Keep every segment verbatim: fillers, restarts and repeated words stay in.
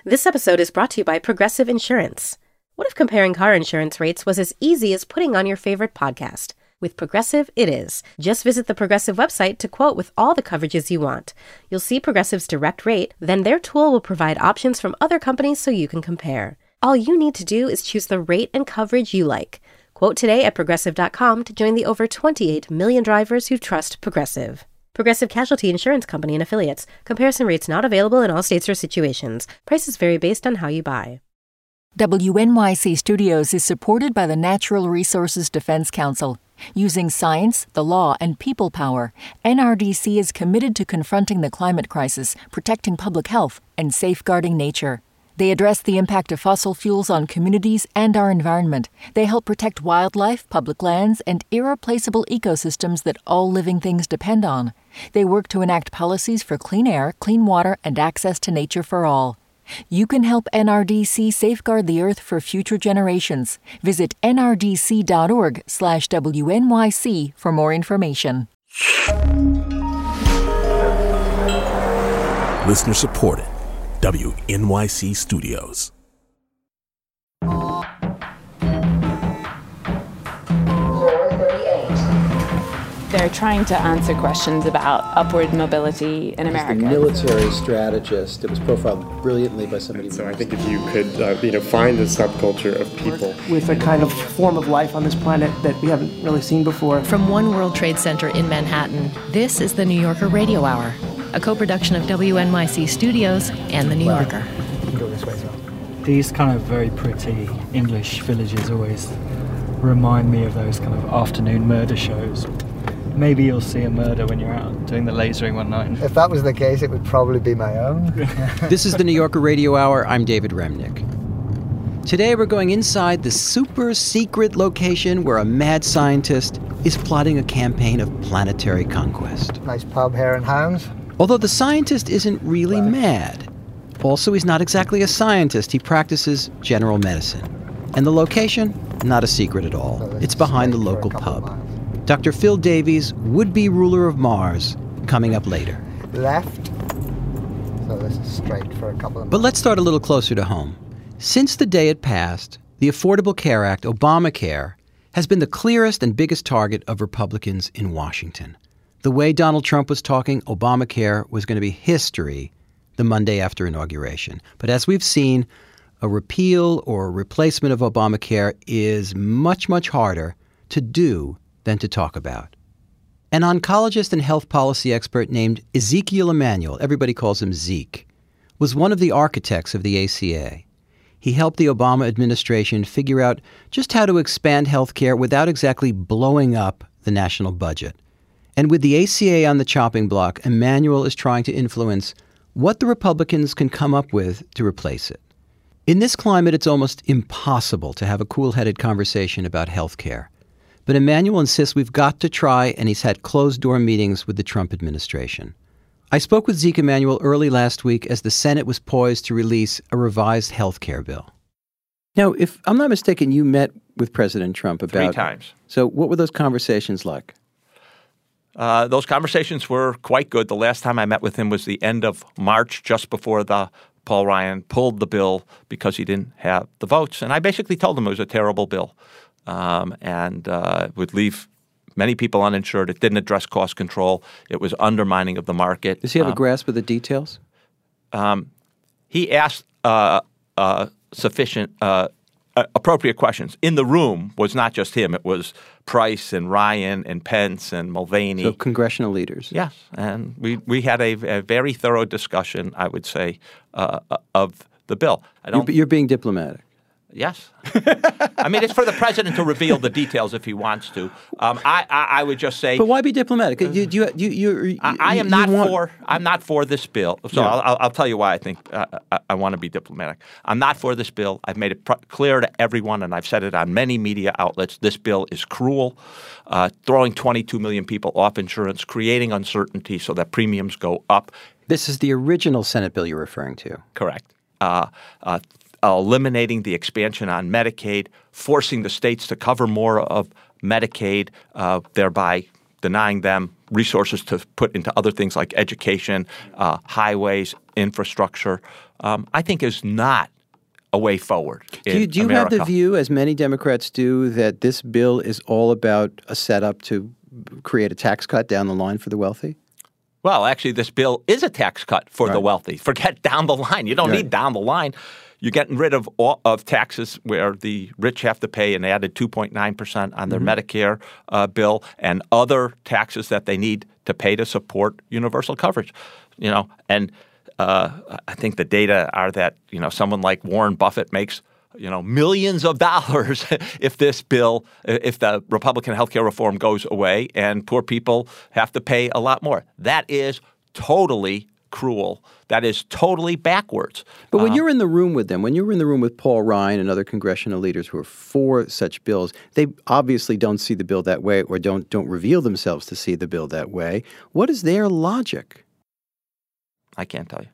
This episode is brought to you by Progressive Insurance. What if comparing car insurance rates was as easy as putting on your favorite podcast? With Progressive, it is. Just visit the Progressive website to quote with all the coverages you want. You'll see Progressive's direct rate, then their tool will provide options from other companies so you can compare. All you need to do is choose the rate and coverage you like. Quote today at Progressive dot com to join the over twenty-eight million drivers who trust Progressive. Progressive Casualty Insurance Company and Affiliates. Comparison rates not available in all states or situations. Prices vary based on how you buy. W N Y C Studios is supported by the Natural Resources Defense Council. Using science, the law, and people power, N R D C is committed to confronting the climate crisis, protecting public health, and safeguarding nature. They address the impact of fossil fuels on communities and our environment. They help protect wildlife, public lands, and irreplaceable ecosystems that all living things depend on. They work to enact policies for clean air, clean water, and access to nature for all. You can help N R D C safeguard the Earth for future generations. Visit N R D C dot org slash W N Y C for more information. Listener supported. W N Y C Studios. They're trying to answer questions about upward mobility in America. As the military strategist, it was profiled brilliantly by somebody. So I think if you could, uh, you know, find the subculture of people with a kind of form of life on this planet that we haven't really seen before. From One World Trade Center in Manhattan, this is the New Yorker Radio Hour, a co-production of W N Y C Studios and the New Well, Yorker. You can go this way as well. These kind of very pretty English villages always remind me of those kind of afternoon murder shows. Maybe you'll see a murder when you're out doing the lasering one night. If that was the case, it would probably be my own. This is the New Yorker Radio Hour. I'm David Remnick. Today we're going inside the super secret location where a mad scientist is plotting a campaign of planetary conquest. Nice pub, hare and hounds. Although the scientist isn't really right. mad. Also, he's not exactly a scientist. He practices general medicine. And the location? Not a secret at all. So it's behind the local pub. Doctor Phil Davies, would-be ruler of Mars, coming up later. Left. So this is straight for a couple of But let's start a little closer to home. Since the day it passed, the Affordable Care Act, Obamacare, has been the clearest and biggest target of Republicans in Washington. The way Donald Trump was talking, Obamacare was going to be history the Monday after inauguration. But as we've seen, a repeal or a replacement of Obamacare is much, much harder to do than to talk about. An oncologist and health policy expert named Ezekiel Emanuel, everybody calls him Zeke, was one of the architects of the A C A. He helped the Obama administration figure out just how to expand health care without exactly blowing up the national budget. And with the A C A on the chopping block, Emanuel is trying to influence what the Republicans can come up with to replace it. In this climate, it's almost impossible to have a cool-headed conversation about health care. But Emanuel insists we've got to try, and he's had closed-door meetings with the Trump administration. I spoke with Zeke Emanuel early last week as the Senate was poised to release a revised health care bill. Now, if I'm not mistaken, you met with President Trump about... Three times. So what were those conversations like? Uh, those conversations were quite good. The last time I met with him was the end of March, just before the Paul Ryan pulled the bill because he didn't have the votes. And I basically told him it was a terrible bill. Um, and uh, would leave many people uninsured. It didn't address cost control. It was undermining of the market. Does he have um, a grasp of the details? Um, he asked uh, uh, sufficient, uh, uh, appropriate questions. In the room was not just him. It was Price and Ryan and Pence and Mulvaney. So congressional leaders. Yes. And we, we had a, a very thorough discussion, I would say, uh, of the bill. I don't, you're, you're being diplomatic. Yes. I mean, it's for the president to reveal the details if he wants to. Um, I, I I would just say. But why be diplomatic? You, you, you, you, you, I, I am you not want... for. I'm not for this bill. So Yeah. I'll, I'll tell you why I think uh, I, I want to be diplomatic. I'm not for this bill. I've made it pr- clear to everyone, and I've said it on many media outlets. This bill is cruel, uh, throwing twenty-two million people off insurance, creating uncertainty so that premiums go up. This is the original Senate bill you're referring to. Correct. Uh, uh, eliminating the expansion on Medicaid, forcing the states to cover more of Medicaid, uh, thereby denying them resources to put into other things like education, uh, highways, infrastructure. um, I think is not a way forward in Do you, do you have the view, as many Democrats do, that this bill is all about a setup to create a tax cut down the line for the wealthy? Well, actually, this bill is a tax cut for right. the wealthy. Forget down the line. You don't right. need down the line. You're getting rid of all of taxes where the rich have to pay and added two point nine percent on their mm-hmm. Medicare uh, bill and other taxes that they need to pay to support universal coverage. You know, and uh, I think the data are that, you know, someone like Warren Buffett makes, you know, millions of dollars if this bill, if the Republican healthcare reform goes away and poor people have to pay a lot more. That is totally cruel. That is totally backwards. But when um, you're in the room with them, when you're in the room with Paul Ryan and other congressional leaders who are for such bills, they obviously don't see the bill that way or don't don't reveal themselves to see the bill that way. What is their logic? I can't tell you.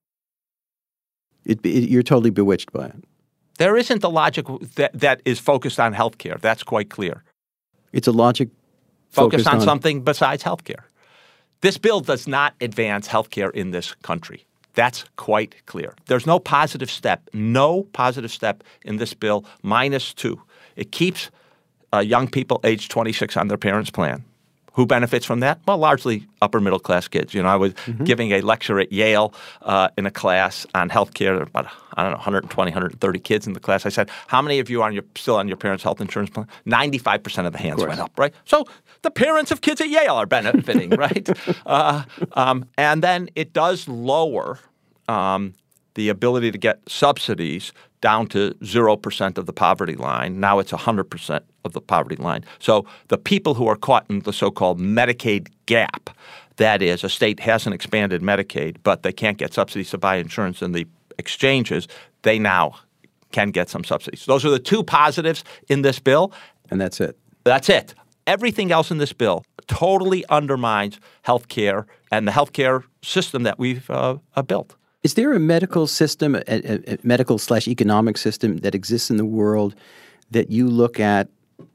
It, it, you're totally bewitched by it. There isn't a logic that, that is focused on health care. That's quite clear. It's a logic focused, focused on, on something besides health care. This bill does not advance health care in this country. That's quite clear. There's no positive step, no positive step in this bill, minus two. It keeps uh, young people age twenty-six on their parents' plan. Who benefits from that? Well, largely upper-middle-class kids. You know, I was mm-hmm. giving a lecture at Yale uh, in a class on healthcare. About, I don't know, one hundred twenty, one hundred thirty kids in the class. I said, how many of you are on your, still on your parents' health insurance plan? ninety-five percent of the hands went up, right? So the parents of kids at Yale are benefiting, right? Uh, um, and then it does lower um, the ability to get subsidies down to zero percent of the poverty line. Now it's one hundred percent of the poverty line. So the people who are caught in the so-called Medicaid gap, that is, a state hasn't expanded Medicaid, but they can't get subsidies to buy insurance in the exchanges, they now can get some subsidies. Those are the two positives in this bill. And that's it. That's it. Everything else in this bill totally undermines health care and the health care system that we've uh, uh, built. Is there a medical system, a, a, a medical slash economic system that exists in the world that you look at,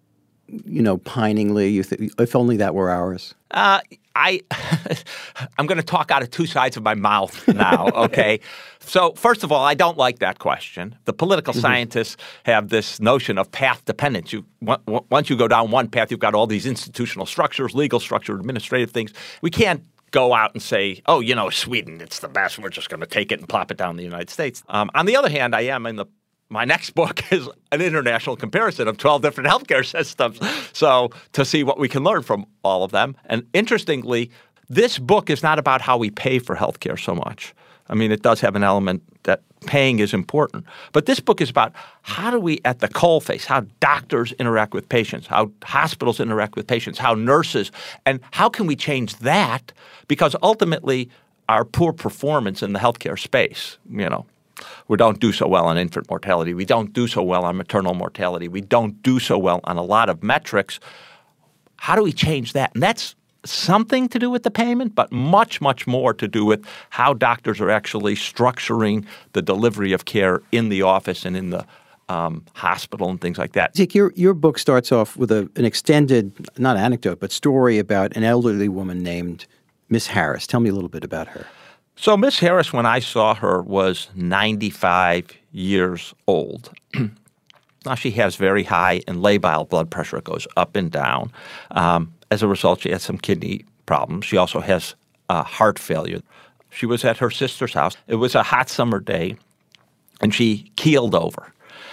you know, piningly, you th- if only that were ours? Uh, I, I'm going to talk out of two sides of my mouth now, okay? So first of all, I don't like that question. The political mm-hmm. scientists have this notion of path dependence. You, w- once you go down one path, you've got all these institutional structures, legal structure, administrative things. We can't go out and say, oh, you know, Sweden, it's the best. We're just going to take it and plop it down in the United States. Um, on the other hand, I am in the my next book is an international comparison of twelve different healthcare systems. So to see what we can learn from all of them. And interestingly, this book is not about how we pay for healthcare so much. I mean, it does have an element that paying is important. But this book is about how do we, at the coalface, how doctors interact with patients, how hospitals interact with patients, how nurses, and how can we change that? Because ultimately, our poor performance in the healthcare space, you know, we don't do so well on infant mortality. We don't do so well on maternal mortality. We don't do so well on a lot of metrics. How do we change that? And that's something to do with the payment, but much, much more to do with how doctors are actually structuring the delivery of care in the office and in the um, hospital and things like that. Dick, your, your book starts off with a, an extended, not anecdote, but story about an elderly woman named Miss Harris. Tell me a little bit about her. So Miss Harris, when I saw her, was ninety-five years old. Now she has very high and labile blood pressure. It goes up and down. Um, as a result, she has some kidney problems. She also has uh, heart failure. She was at her sister's house. It was a hot summer day, and she keeled over.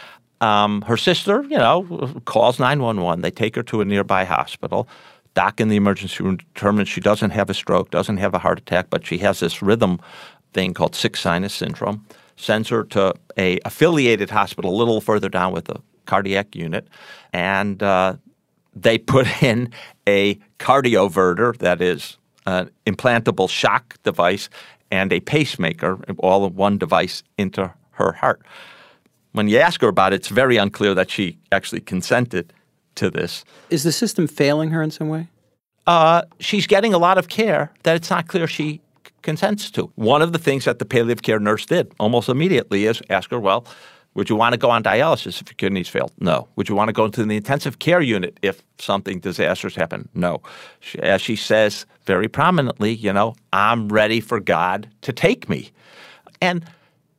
Um, her sister, you know, calls nine one one. They take her to a nearby hospital. Doc in the emergency room determines she doesn't have a stroke, doesn't have a heart attack, but she has this rhythm thing called sick sinus syndrome. Sends her to a affiliated hospital a little further down with a cardiac unit, and uh, they put in a cardioverter, that is an implantable shock device, and a pacemaker, all in one device, into her heart. When you ask her about it, it's very unclear that she actually consented to this. Is the system failing her in some way? Uh, she's getting a lot of care that it's not clear she c- consents to. One of the things that the palliative care nurse did almost immediately is ask her, well, would you want to go on dialysis if your kidneys failed? No. Would you want to go into the intensive care unit if something disastrous happened? No. She, as she says very prominently, you know, I'm ready for God to take me. And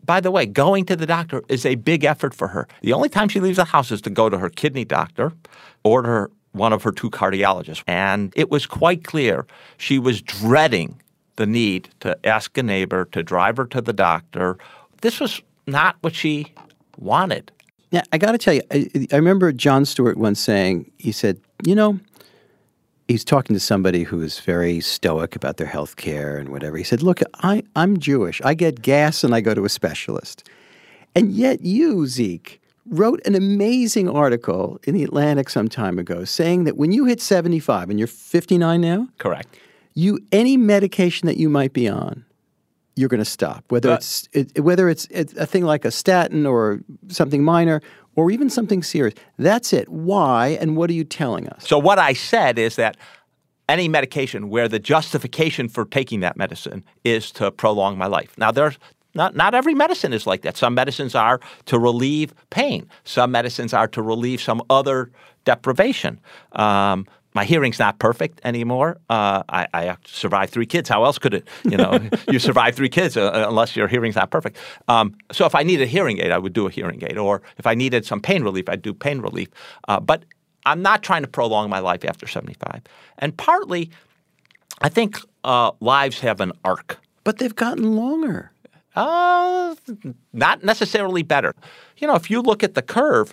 by the way, going to the doctor is a big effort for her. The only time she leaves the house is to go to her kidney doctor or to her, one of her two cardiologists. And it was quite clear she was dreading the need to ask a neighbor to drive her to the doctor. This was not what she wanted. Yeah, I got to tell you, I, I remember Jon Stewart once saying, he said, you know, he's talking to somebody who is very stoic about their health care and whatever. He said, look, I, I'm Jewish. I get gas and I go to a specialist. And yet you, Zeke, wrote an amazing article in The Atlantic some time ago saying that when you hit seventy-five, and you're fifty-nine now? Correct. You any medication that you might be on, you're going to stop. Whether but, it's it, whether it's, it's a thing like a statin or something minor or even something serious. That's it. Why and what are you telling us? So what I said is that any medication where the justification for taking that medicine is to prolong my life. Now, there's not not every medicine is like that. Some medicines are to relieve pain. Some medicines are to relieve some other deprivation. Um, my hearing's not perfect anymore. Uh, I, I survived three kids. How else could it? You know, you survive three kids uh, unless your hearing's not perfect. Um, so if I needed a hearing aid, I would do a hearing aid. Or if I needed some pain relief, I'd do pain relief. Uh, but I'm not trying to prolong my life after seventy-five. And partly, I think uh, lives have an arc. But they've gotten longer. Uh, not necessarily better. You know, if you look at the curve,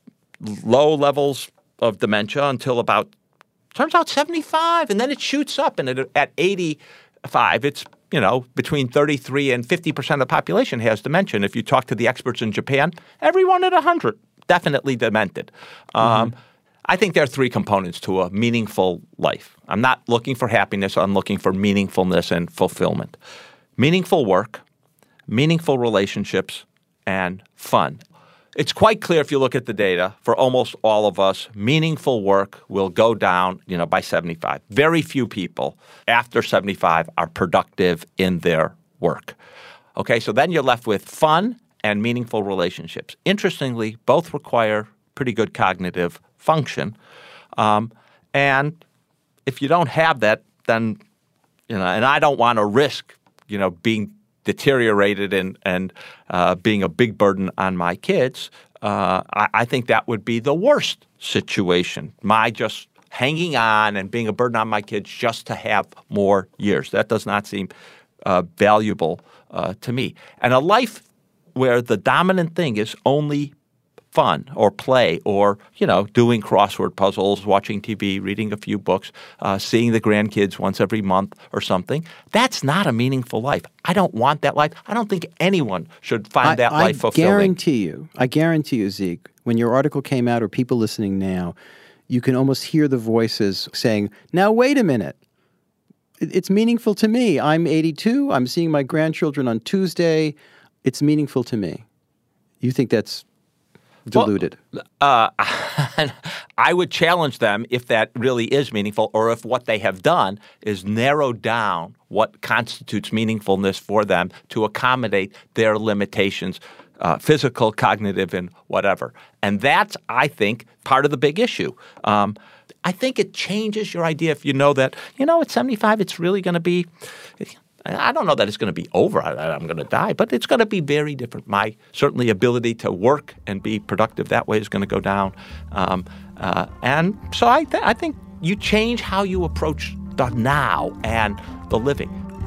low levels of dementia until about, turns out seventy-five, and then it shoots up. And it, at eighty-five, it's, you know, between thirty-three and fifty percent of the population has dementia. And if you talk to the experts in Japan, everyone at one hundred definitely demented. Um, mm-hmm. I think there are three components to a meaningful life. I'm not looking for happiness. I'm looking for meaningfulness and fulfillment. Meaningful work, meaningful relationships, and fun. It's quite clear if you look at the data, for almost all of us, meaningful work will go down, you know, by seventy-five. Very few people after seventy-five are productive in their work. Okay, so then you're left with fun and meaningful relationships. Interestingly, both require pretty good cognitive function. Um, and if you don't have that, then, you know, and I don't want to risk, you know, being deteriorated and, and uh, being a big burden on my kids, uh, I, I think that would be the worst situation. My just hanging on and being a burden on my kids just to have more years. That does not seem uh, valuable uh, to me. And a life where the dominant thing is only fun or play or, you know, doing crossword puzzles, watching T V, reading a few books, uh, seeing the grandkids once every month or something, that's not a meaningful life. I don't want that life. I don't think anyone should find I, that I life fulfilling. I guarantee you, I guarantee you, Zeke, when your article came out or people listening now, you can almost hear the voices saying, now wait a minute. It's meaningful to me. I'm eighty-two. I'm seeing my grandchildren on Tuesday. It's meaningful to me. You think that's diluted? Well, uh, I would challenge them if that really is meaningful or if what they have done is narrowed down what constitutes meaningfulness for them to accommodate their limitations, uh, physical, cognitive, and whatever. And that's, I think, part of the big issue. Um, I think it changes your idea if you know that, you know, at seventy-five, it's really going to be – I don't know that it's going to be over. I'm going to die, but it's going to be very different. My certainly ability to work and be productive that way is going to go down. Um, uh, and so I, th- I think you change how you approach the now and the living.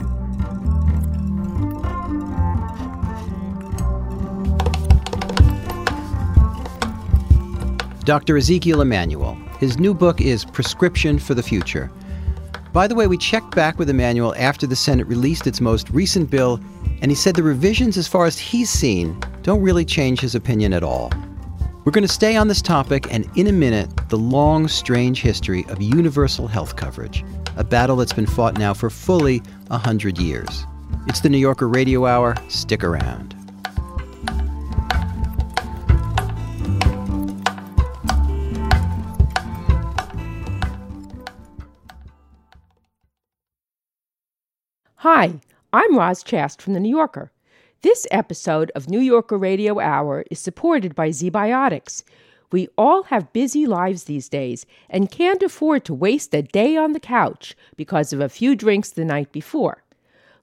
Doctor Ezekiel Emanuel. His new book is Prescription for the Future. By the way, we checked back with Emanuel after the Senate released its most recent bill, and he said the revisions, as far as he's seen, don't really change his opinion at all. We're going to stay on this topic, and in a minute, the long, strange history of universal health coverage, a battle that's been fought now for fully one hundred years. It's the New Yorker Radio Hour. Stick around. Hi, I'm Roz Chast from The New Yorker. This episode of New Yorker Radio Hour is supported by ZBiotics. We all have busy lives these days and can't afford to waste a day on the couch because of a few drinks the night before.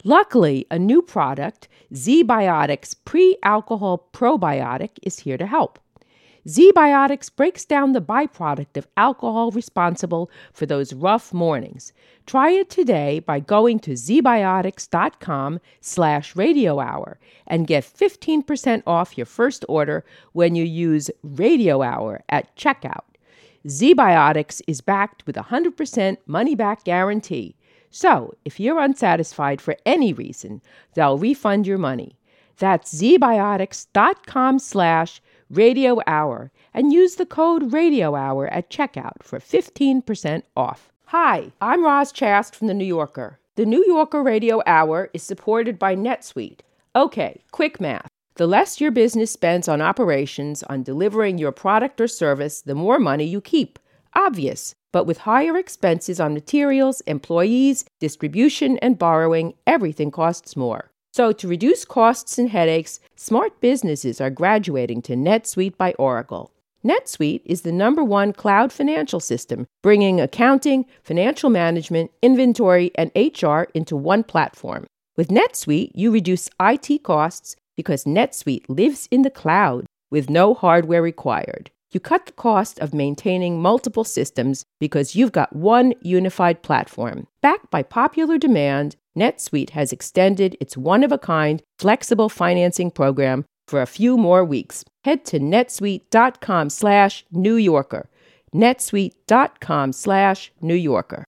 Luckily, a new product, ZBiotics Pre-Alcohol Probiotic, is here to help. ZBiotics breaks down the byproduct of alcohol responsible for those rough mornings. Try it today by going to zbiotics.com slash radio hour and get fifteen percent off your first order when you use radio hour at checkout. ZBiotics is backed with a one hundred percent money-back guarantee. So, if you're unsatisfied for any reason, they'll refund your money. That's zbiotics.com slash radio hour and use the code radio hour at checkout for fifteen percent off. Hi, I'm Roz Chast from The New Yorker. The New Yorker Radio Hour is supported by NetSuite. Okay, quick math. The less your business spends on operations, on delivering your product or service, the more money you keep. Obvious. But with higher expenses on materials, employees, distribution, and borrowing, everything costs more. So to reduce costs and headaches, smart businesses are graduating to NetSuite by Oracle. NetSuite is the number one cloud financial system, bringing accounting, financial management, inventory, and H R into one platform. With NetSuite, you reduce I T costs because NetSuite lives in the cloud with no hardware required. You cut the cost of maintaining multiple systems because you've got one unified platform. Backed by popular demand, NetSuite has extended its one-of-a-kind flexible financing program for a few more weeks. Head to netsuite.com slash New Yorker. netsuite.com slash New Yorker.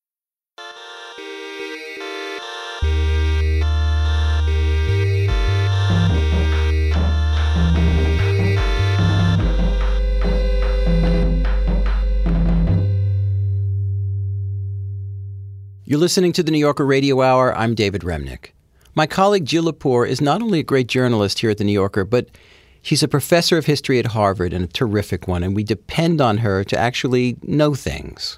You're listening to the New Yorker Radio Hour. I'm David Remnick. My colleague Jill Lepore is not only a great journalist here at the New Yorker, but she's a professor of history at Harvard and a terrific one, and we depend on her to actually know things.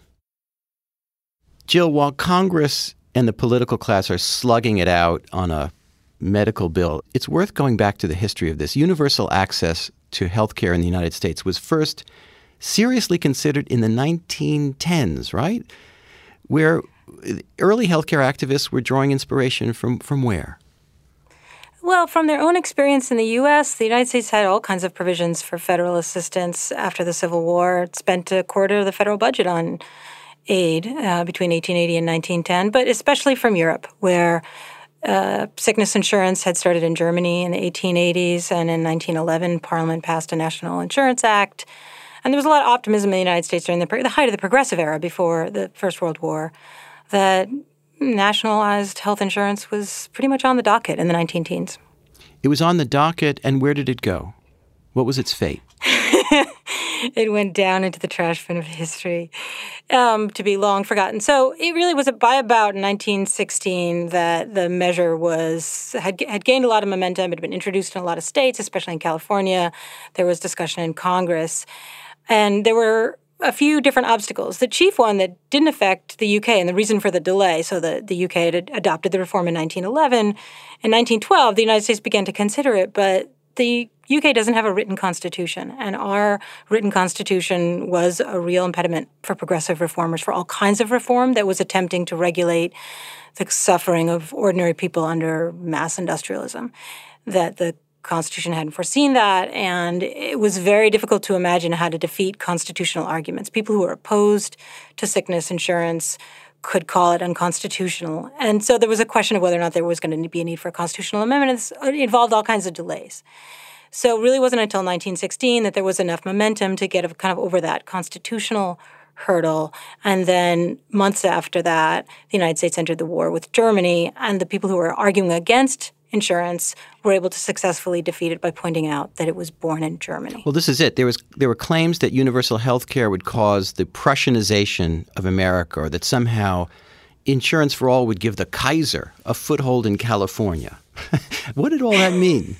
Jill, while Congress and the political class are slugging it out on a medical bill, it's worth going back to the history of this. Universal access to health care in the United States was first seriously considered in the nineteen tens, right? Where early healthcare activists were drawing inspiration from, from where? Well, from their own experience in the U S, the United States had all kinds of provisions for federal assistance after the Civil War. It spent a quarter of the federal budget on aid uh, between eighteen eighty and nineteen ten, but especially from Europe, where uh, sickness insurance had started in Germany in the eighteen eighties, and in nineteen eleven, Parliament passed a National Insurance Act. And there was a lot of optimism in the United States during the, the height of the Progressive Era before the First World War that nationalized health insurance was pretty much on the docket in the nineteen teens. It was on the docket, and where did it go? What was its fate? It went down into the trash bin of history um, to be long forgotten. So it really was by about nineteen sixteen that the measure was had, had gained a lot of momentum. It had been introduced in a lot of states, especially in California. There was discussion in Congress. And there were a few different obstacles. The chief one that didn't affect the U K, and the reason for the delay, so the, the U K had adopted the reform in nineteen eleven. In nineteen twelve, the United States began to consider it, but the U K doesn't have a written constitution, and our written constitution was a real impediment for progressive reformers, for all kinds of reform that was attempting to regulate the suffering of ordinary people under mass industrialism. That the Constitution hadn't foreseen that, and it was very difficult to imagine how to defeat constitutional arguments. People who were opposed to sickness insurance could call it unconstitutional. And so there was a question of whether or not there was going to be a need for a constitutional amendment. It involved all kinds of delays. So it really wasn't until nineteen sixteen that there was enough momentum to get kind of over that constitutional hurdle. And then months after that, the United States entered the war with Germany, and the people who were arguing against insurance were able to successfully defeat it by pointing out that it was born in Germany. Well, this is it. There was there were claims that universal health care would cause the Prussianization of America, or that somehow insurance for all would give the Kaiser a foothold in California. What did all that mean?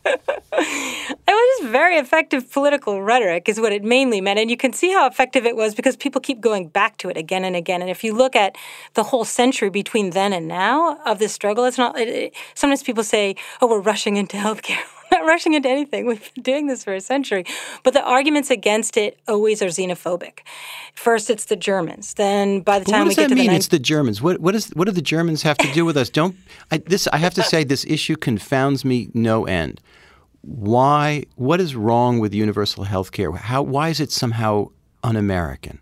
It was just very effective political rhetoric is what it mainly meant. And you can see how effective it was because people keep going back to it again and again. And if you look at the whole century between then and now of this struggle, it's not it, – sometimes people say, oh, we're rushing into healthcare. We're not rushing into anything. We've been doing this for a century. But the arguments against it always are xenophobic. First, it's the Germans. Then by the But time what we does get that to mean? the It's the Germans. What what is what do the Germans have to do with us? Don't I, this? I have to say, this issue confounds me no end. Why? What is wrong with universal health care? How? Why is it somehow un-American?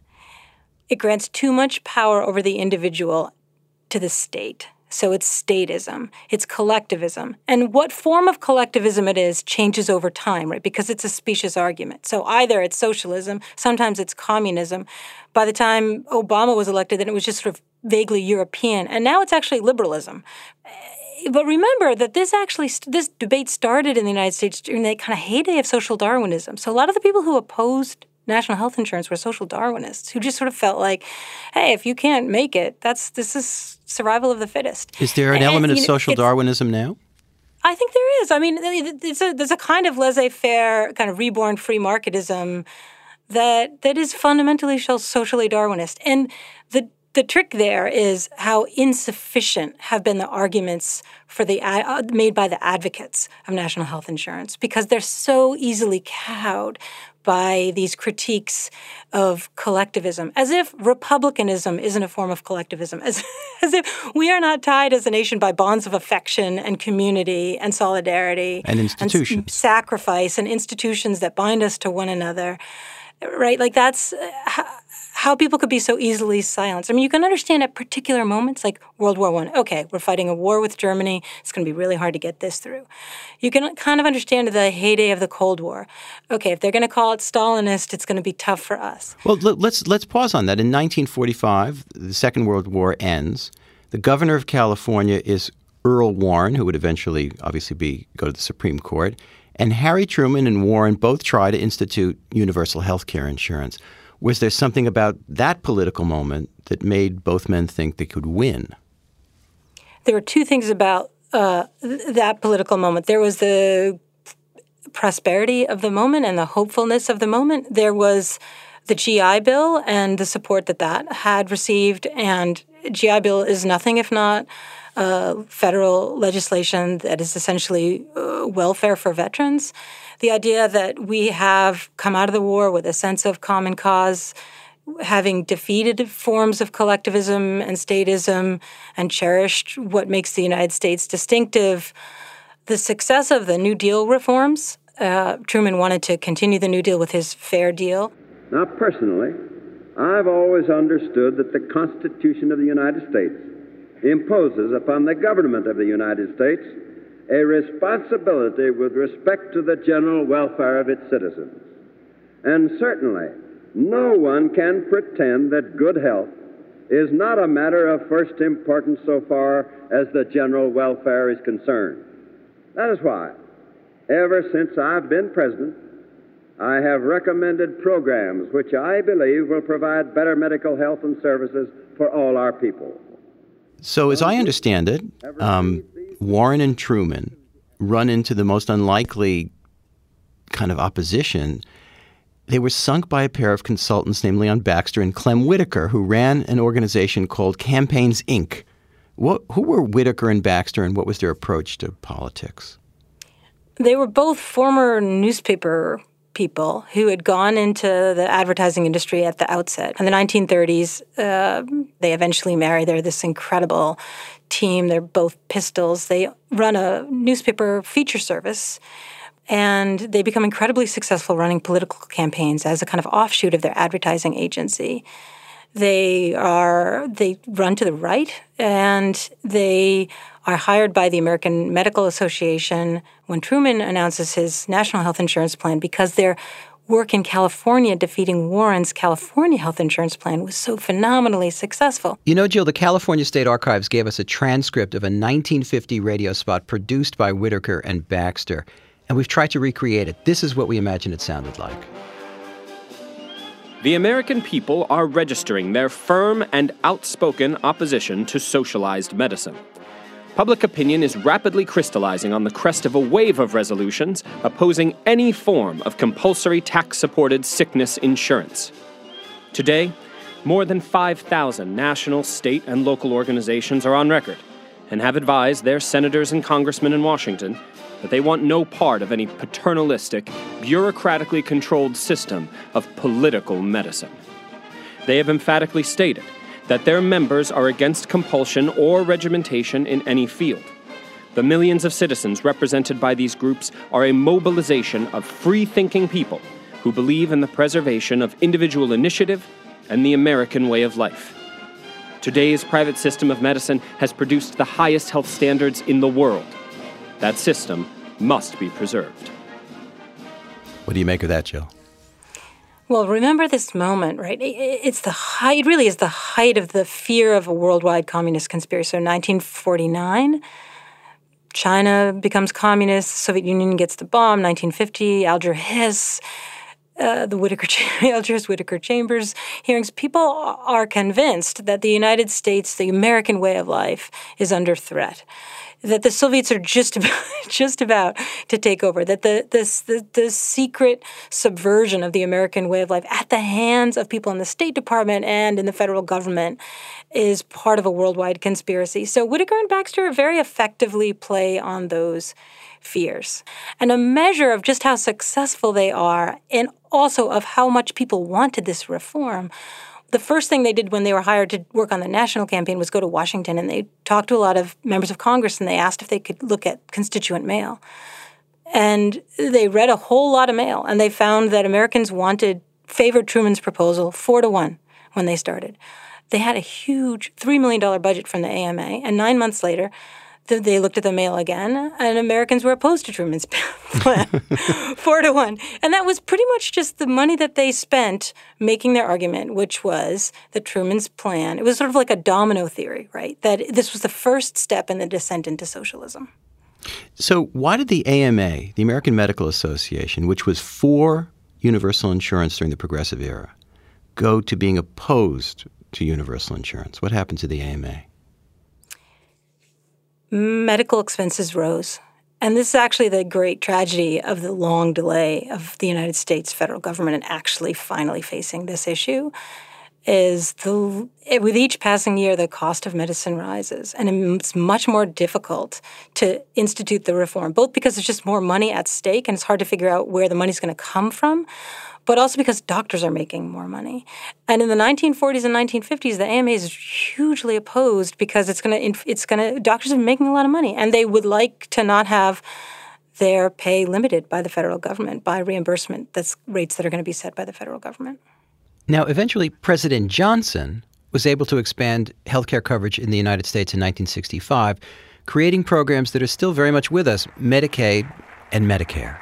It grants too much power over the individual to the state. So it's statism, it's collectivism. And what form of collectivism it is changes over time, right? Because it's a specious argument. So either it's socialism, sometimes it's communism. By the time Obama was elected, then it was just sort of vaguely European. And now it's actually liberalism. But remember that this actually, this debate started in the United States during the kind of heyday of social Darwinism. So a lot of the people who opposed national health insurance were social Darwinists who just sort of felt like, hey, if you can't make it, that's this is survival of the fittest. Is there an and, element of know, social Darwinism now? I think there is. I mean, it's a, there's a kind of laissez-faire, kind of reborn free marketism that that is fundamentally socially Darwinist. And the the trick there is how insufficient have been the arguments for the uh, made by the advocates of national health insurance, because they're so easily cowed by these critiques of collectivism, as if republicanism isn't a form of collectivism, as, as if we are not tied as a nation by bonds of affection and community and solidarity. And institutions. And sacrifice and institutions that bind us to one another, right? Like that's how, how people could be so easily silenced. I mean, you can understand at particular moments, like World War One. Okay, we're fighting a war with Germany. It's going to be really hard to get this through. You can kind of understand the heyday of the Cold War. Okay, if they're going to call it Stalinist, it's going to be tough for us. Well, let's let's pause on that. In nineteen forty-five, the Second World War ends. The governor of California is Earl Warren, who would eventually obviously be go to the Supreme Court. And Harry Truman and Warren both try to institute universal health care insurance. Was there something about that political moment that made both men think they could win? There were two things about uh, that political moment. There was the prosperity of the moment and the hopefulness of the moment. There was the G I Bill and the support that that had received. And G I Bill is nothing if not uh, federal legislation that is essentially uh, welfare for veterans. The idea that we have come out of the war with a sense of common cause, having defeated forms of collectivism and statism and cherished what makes the United States distinctive. The success of the New Deal reforms, uh, Truman wanted to continue the New Deal with his Fair Deal. Now, personally, I've always understood that the Constitution of the United States imposes upon the government of the United States a responsibility with respect to the general welfare of its citizens. And certainly, no one can pretend that good health is not a matter of first importance so far as the general welfare is concerned. That is why, ever since I've been president, I have recommended programs which I believe will provide better medical health and services for all our people. So as I understand it, um, Warren and Truman run into the most unlikely kind of opposition. They were sunk by a pair of consultants named Leon Baxter and Clem Whitaker, who ran an organization called Campaigns, Incorporated. What, who were Whitaker and Baxter, and what was their approach to politics? They were both former newspaper people who had gone into the advertising industry at the outset. In the nineteen thirties, uh, they eventually marry. They're this incredible team. They're both pistols. They run a newspaper feature service, and they become incredibly successful running political campaigns as a kind of offshoot of their advertising agency. They are they run to the right, and they are hired by the American Medical Association when Truman announces his national health insurance plan, because their work in California defeating Warren's California health insurance plan was so phenomenally successful. You know, Jill, the California State Archives gave us a transcript of a nineteen fifty radio spot produced by Whitaker and Baxter, and we've tried to recreate it. This is what we imagine it sounded like. The American people are registering their firm and outspoken opposition to socialized medicine. Public opinion is rapidly crystallizing on the crest of a wave of resolutions opposing any form of compulsory tax-supported sickness insurance. Today, more than five thousand national, state, and local organizations are on record and have advised their senators and congressmen in Washington that they want no part of any paternalistic, bureaucratically controlled system of political medicine. They have emphatically stated that their members are against compulsion or regimentation in any field. The millions of citizens represented by these groups are a mobilization of free-thinking people who believe in the preservation of individual initiative and the American way of life. Today's private system of medicine has produced the highest health standards in the world. That system must be preserved. What do you make of that, Jill? Well, remember this moment, right? It's the height, it really is the height of the fear of a worldwide communist conspiracy. So nineteen forty-nine, China becomes communist, the Soviet Union gets the bomb, nineteen fifty, Alger Hiss, uh, the Whittaker, Algiers Whittaker Chambers hearings. People are convinced that the United States, the American way of life, is under threat, that the Soviets are just about, just about to take over, that the, this, the the secret subversion of the American way of life at the hands of people in the State Department and in the federal government is part of a worldwide conspiracy. So Whittaker and Baxter very effectively play on those fears. And a measure of just how successful they are, and also of how much people wanted this reform, the first thing they did when they were hired to work on the national campaign was go to Washington, and they talked to a lot of members of Congress, and they asked if they could look at constituent mail. And they read a whole lot of mail, and they found that Americans wanted, favored Truman's proposal four to one when they started. They had a huge three million dollars budget from the A M A, and nine months later, they looked at the mail again, and Americans were opposed to Truman's plan, four to one. And that was pretty much just the money that they spent making their argument, which was that Truman's plan, it was sort of like a domino theory, right? That this was the first step in the descent into socialism. So why did the A M A, the American Medical Association, which was for universal insurance during the Progressive era, go to being opposed to universal insurance? What happened to the A M A? Medical expenses rose. And this is actually the great tragedy of the long delay of the United States federal government in actually finally facing this issue, is the with each passing year, the cost of medicine rises. And it's much more difficult to institute the reform, both because there's just more money at stake and it's hard to figure out where the money's going to come from, but also because doctors are making more money. And in the nineteen forties and nineteen fifties, the A M A is hugely opposed because it's going to, it's going to, doctors are making a lot of money, and they would like to not have their pay limited by the federal government, by reimbursement, that's rates that are going to be set by the federal government. Now, eventually, President Johnson was able to expand healthcare coverage in the United States in nineteen sixty-five, creating programs that are still very much with us, Medicaid and Medicare.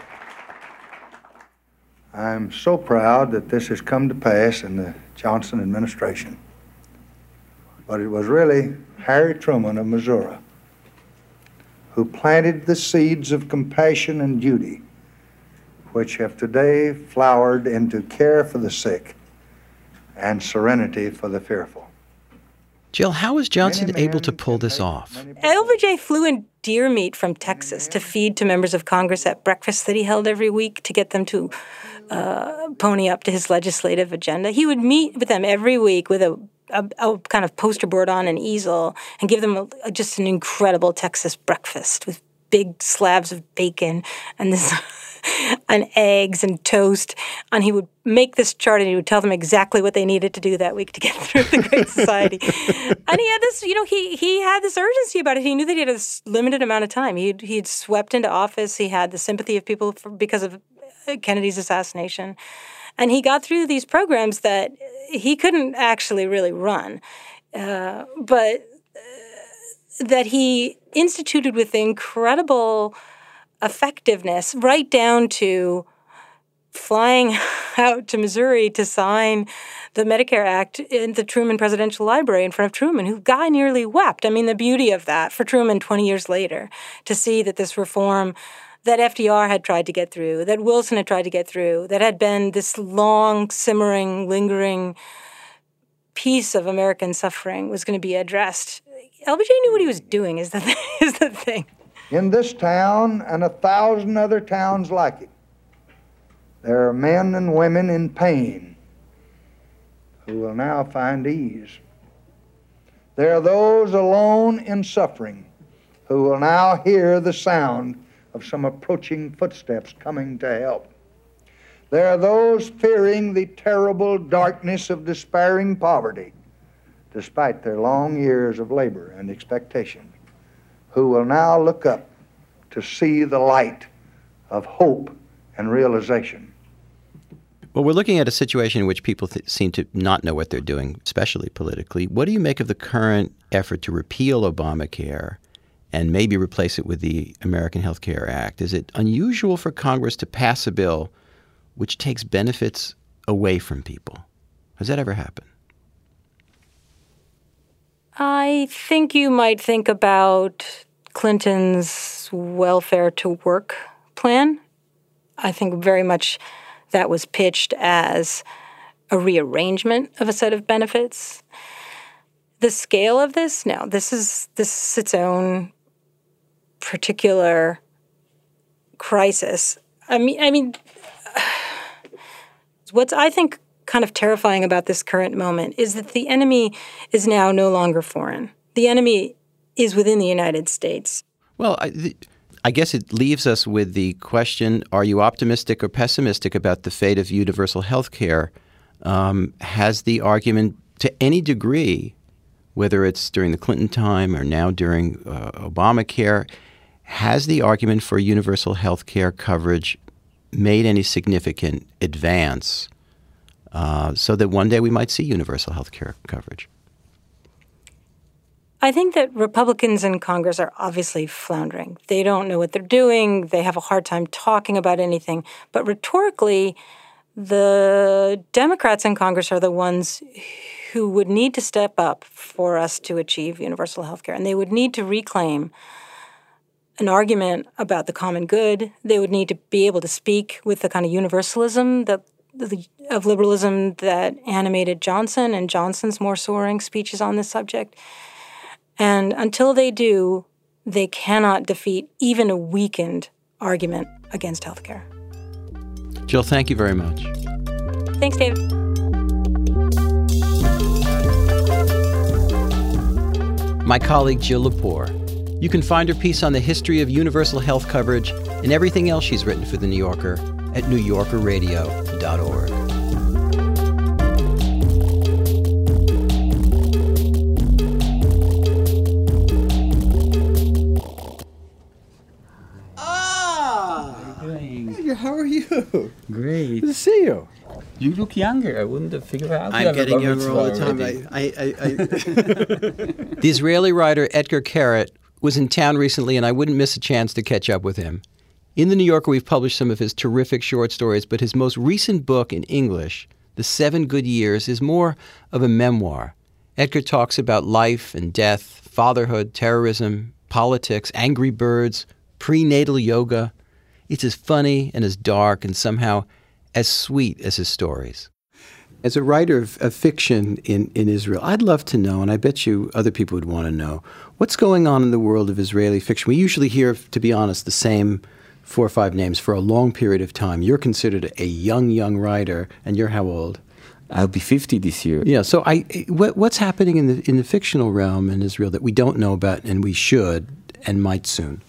I'm so proud that this has come to pass in the Johnson administration. But it was really Harry Truman of Missouri who planted the seeds of compassion and duty, which have today flowered into care for the sick and serenity for the fearful. Jill, how was Johnson able to pull this off? L B J flew in deer meat from Texas to feed to members of Congress at breakfasts that he held every week to get them to uh, pony up to his legislative agenda. He would meet with them every week with a, a, a kind of poster board on an easel and give them a, a, just an incredible Texas breakfast with big slabs of bacon and this and eggs and toast. And he would make this chart and he would tell them exactly what they needed to do that week to get through the Great Society. And he had this, you know, he he had this urgency about it. He knew that he had a limited amount of time. He'd, he'd swept into office. He had the sympathy of people for, because of Kennedy's assassination. And he got through these programs that he couldn't actually really run. Uh, but uh, that he instituted with incredible effectiveness, right down to flying out to Missouri to sign the Medicare Act in the Truman Presidential Library in front of Truman, who guy nearly wept. I mean, the beauty of that for Truman twenty years later, to see that this reform that F D R had tried to get through, that Wilson had tried to get through, that had been this long, simmering, lingering piece of American suffering was going to be addressed. L B J knew what he was doing, is the, th- is the thing. In this town and a thousand other towns like it, there are men and women in pain who will now find ease. There are those alone in suffering who will now hear the sound of some approaching footsteps coming to help. There are those fearing the terrible darkness of despairing poverty, despite their long years of labor and expectation, who will now look up to see the light of hope and realization. Well, we're looking at a situation in which people th- seem to not know what they're doing, especially politically. What do you make of the current effort to repeal Obamacare and maybe replace it with the American Health Care Act? Is it unusual for Congress to pass a bill which takes benefits away from people? Has that ever happened? I think you might think about Clinton's welfare to work plan. I think very much that was pitched as a rearrangement of a set of benefits. The scale of this, no, this is this is its own particular crisis. I mean, I mean, what's I think kind of terrifying about this current moment is that the enemy is now no longer foreign. The enemy is within the United States. Well, I, the, I guess it leaves us with the question, are you optimistic or pessimistic about the fate of universal health care? Um, has the argument to any degree, whether it's during the Clinton time or now during uh, Obamacare, has the argument for universal health care coverage made any significant advance uh, so that one day we might see universal health care coverage? I think that Republicans in Congress are obviously floundering. They don't know what they're doing. They have a hard time talking about anything. But rhetorically, the Democrats in Congress are the ones who would need to step up for us to achieve universal health care. And they would need to reclaim an argument about the common good. They would need to be able to speak with the kind of universalism that of liberalism that animated Johnson and Johnson's more soaring speeches on this subject. And until they do, they cannot defeat even a weakened argument against health care. Jill, thank you very much. Thanks, David. My colleague Jill Lepore. You can find her piece on the history of universal health coverage and everything else she's written for The New Yorker at new yorker radio dot org. How are you? Great. Good to see you. You look younger. I wouldn't have figured out. I'm getting younger all the time. I, I, I, I The Israeli writer Etgar Keret was in town recently, and I wouldn't miss a chance to catch up with him. In The New Yorker, we've published some of his terrific short stories, but his most recent book in English, The Seven Good Years, is more of a memoir. Etgar talks about life and death, fatherhood, terrorism, politics, angry birds, prenatal yoga. It's as funny and as dark and somehow as sweet as his stories. As a writer of, of fiction in, in Israel, I'd love to know, and I bet you other people would want to know, what's going on in the world of Israeli fiction? We usually hear, to be honest, the same four or five names for a long period of time. You're considered a young, young writer, and you're how old? I'll be fifty this year. Yeah, so I, what, what's happening in the, in the fictional realm in Israel that we don't know about and we should and might soon?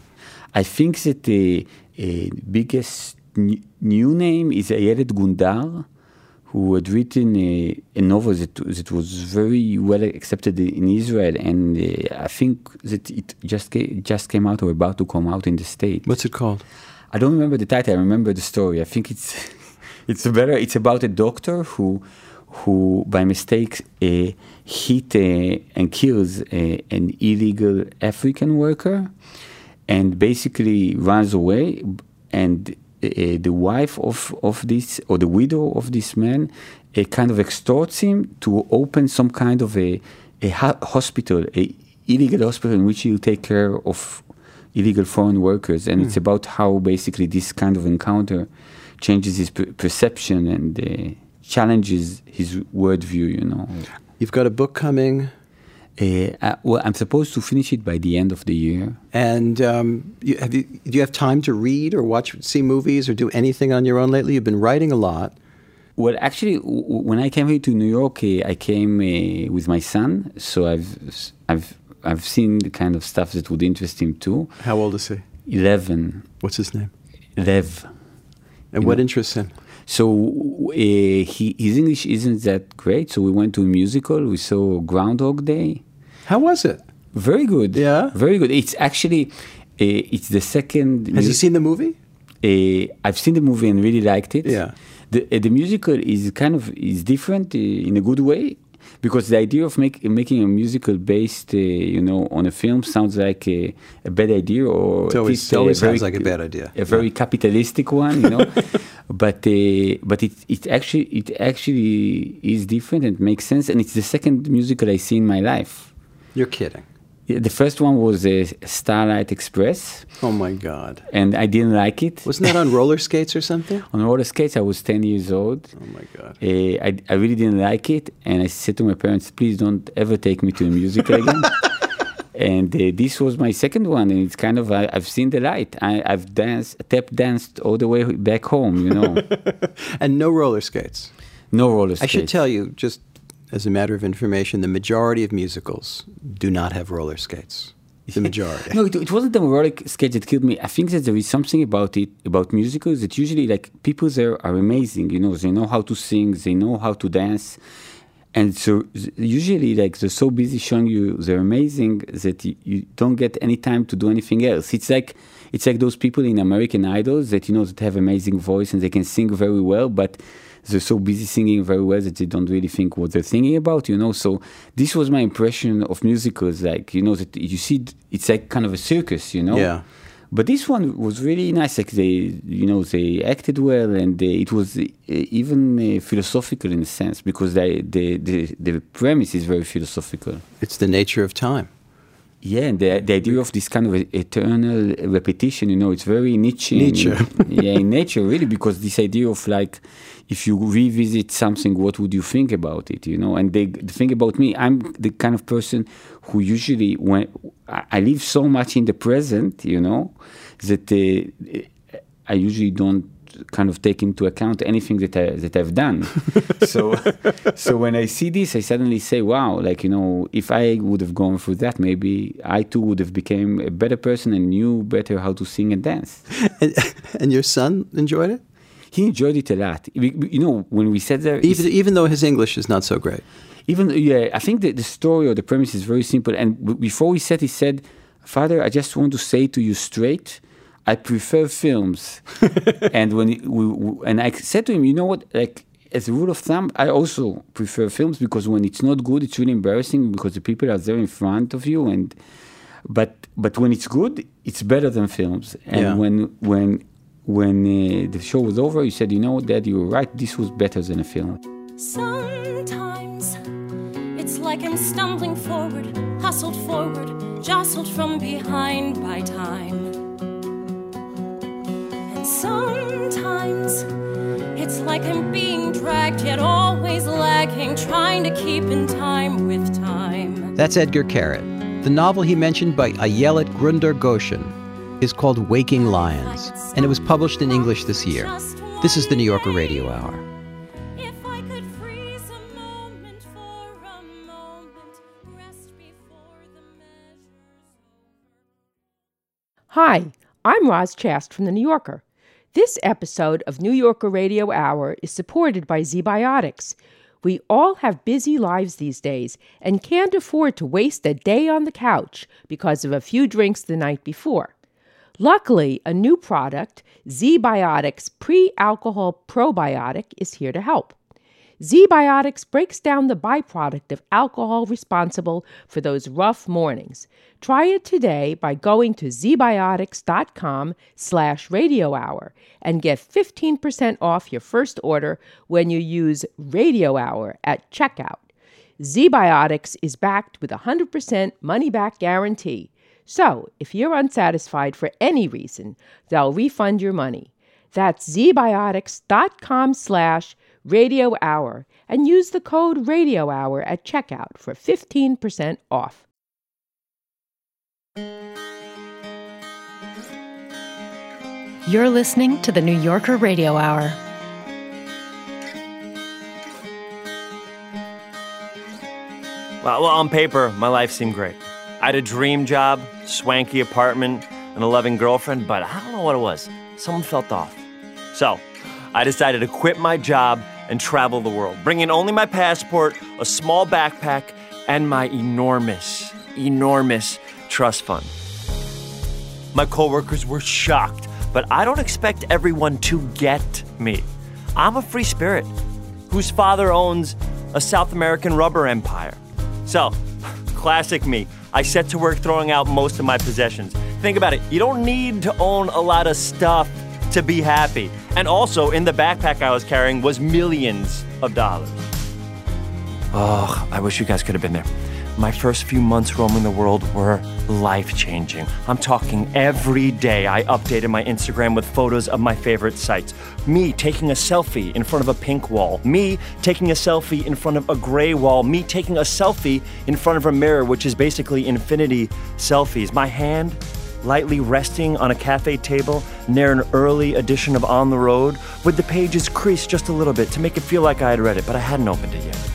I think that the uh, biggest n- new name is Ayelet Gundar, who had written a, a novel that, that was very well accepted in Israel, and uh, I think that it just came, just came out or about to come out in the States. What's it called? I don't remember the title. I remember the story. I think it's it's better. It's about a doctor who who by mistake uh, hit uh, and kills uh, an illegal African worker, and basically runs away, and Uh, the wife of, of this, or the widow of this man, uh, kind of extorts him to open some kind of a, a ha- hospital, a illegal hospital in which he'll take care of illegal foreign workers. And mm. it's about how basically this kind of encounter changes his per- perception and uh, challenges his worldview, you know. You've got a book coming. Uh, uh, well, I'm supposed to finish it by the end of the year. And um, you, have you, do you have time to read or watch, see movies or do anything on your own lately? You've been writing a lot. Well, actually, w- when I came here to New York, uh, I came uh, with my son, so I've I've I've seen the kind of stuff that would interest him too. How old is he? eleven. What's his name? Lev. And what know? interests him? So uh, he, his English isn't that great, so we went to a musical. We saw Groundhog Day. How was it? Very good. Yeah? Very good. It's actually, uh, it's the second... Has he seen the movie? Uh, I've seen the movie and really liked it. Yeah. The, uh, the musical is kind of, is different uh, in a good way. Because the idea of make, making a musical based, uh, you know, on a film sounds like a, a bad idea, or it always, it always sounds like a bad idea. A very yeah. capitalistic one, you know. but uh, but it it actually it actually is different and makes sense, and it's the second musical I see in my life. You're kidding. The first one was uh, Starlight Express. Oh my God! And I didn't like it. Wasn't that on roller skates or something? On roller skates, I was ten years old. Oh my God! Uh, I I really didn't like it, and I said to my parents, "Please don't ever take me to a musical again." And uh, this was my second one, and it's kind of I, I've seen the light. I, I've danced, tap danced all the way back home, you know. And no roller skates. No roller skates. I should tell you just. As a matter of information, the majority of musicals do not have roller skates. The majority. No, it, it wasn't the roller skates that killed me. I think that there is something about it, about musicals, that usually, like, people there are amazing. You know, they know how to sing, they know how to dance. And so usually, like, they're so busy showing you they're amazing that you, you don't get any time to do anything else. It's like it's like those people in American Idols that, you know, that have amazing voice and they can sing very well, but they're so busy singing very well that they don't really think what they're thinking about, you know. So this was my impression of musicals, like, you know, that you see, it's like kind of a circus, you know. Yeah. But this one was really nice. Like they, you know, they acted well, and they, it was uh, even uh, philosophical in a sense, because they, the the the premise is very philosophical. It's the nature of time. Yeah, and the, the idea of this kind of eternal repetition, you know, it's very Nietzsche. Nietzsche. Yeah, in nature, really, because this idea of, like, if you revisit something, what would you think about it, you know? And they, the thing about me, I'm the kind of person who usually, when I, I live so much in the present, you know, that uh, I usually don't kind of take into account anything that I, that I've done. so so when I see this, I suddenly say, wow, like, you know, if I would have gone through that, maybe I too would have become a better person and knew better how to sing and dance. And, and your son enjoyed it? He enjoyed it a lot. You know, when we sat there... Even, even though his English is not so great? Even, yeah, I think that the story or the premise is very simple. And w- before we sat, he said, Father, I just want to say to you straight, I prefer films. and when we, we, and I said to him, you know what, like, as a rule of thumb, I also prefer films, because when it's not good, it's really embarrassing because the people are there in front of you. And but but when it's good, it's better than films. And yeah. when when when uh, the show was over, he said, you know what, Dad, you were right. This was better than a film. Sometimes it's like I'm stumbling forward, hustled forward, jostled from behind by time. Sometimes it's like I'm being dragged, yet always lagging, trying to keep in time with time. That's Edgar Keret. The novel he mentioned by Ayelet Grunder Goshen is called Waking Lions, and it was published in English this year. This is the New Yorker Radio Hour. Hi, I'm Roz Chast from The New Yorker. This episode of New Yorker Radio Hour is supported by ZBiotics. We all have busy lives these days and can't afford to waste a day on the couch because of a few drinks the night before. Luckily, a new product, ZBiotics Pre-Alcohol Probiotic, is here to help. ZBiotics breaks down the byproduct of alcohol responsible for those rough mornings. Try it today by going to zbiotics.com slash radio hour and get fifteen percent off your first order when you use Radio Hour at checkout. ZBiotics is backed with a one hundred percent money-back guarantee. So, if you're unsatisfied for any reason, they'll refund your money. That's zbiotics.com slash Radio Hour and use the code Radio Hour at checkout for fifteen percent off. You're listening to the New Yorker Radio Hour. Well, well, on paper, my life seemed great. I had a dream job, swanky apartment, and a loving girlfriend, but I don't know what it was. Someone felt off. So, I decided to quit my job and travel the world, bringing only my passport, a small backpack, and my enormous, enormous trust fund. My coworkers were shocked, but I don't expect everyone to get me. I'm a free spirit whose father owns a South American rubber empire. So, classic me. I set to work throwing out most of my possessions. Think about it. You don't need to own a lot of stuff to be happy. And also, in the backpack I was carrying was millions of dollars. Oh, I wish you guys could have been there. My first few months roaming the world were life-changing. I'm talking every day I updated my Instagram with photos of my favorite sites. Me taking a selfie in front of a pink wall. Me taking a selfie in front of a gray wall. Me taking a selfie in front of a mirror, which is basically infinity selfies. My hand lightly resting on a cafe table near an early edition of On the Road, with the pages creased just a little bit to make it feel like I had read it, but I hadn't opened it yet.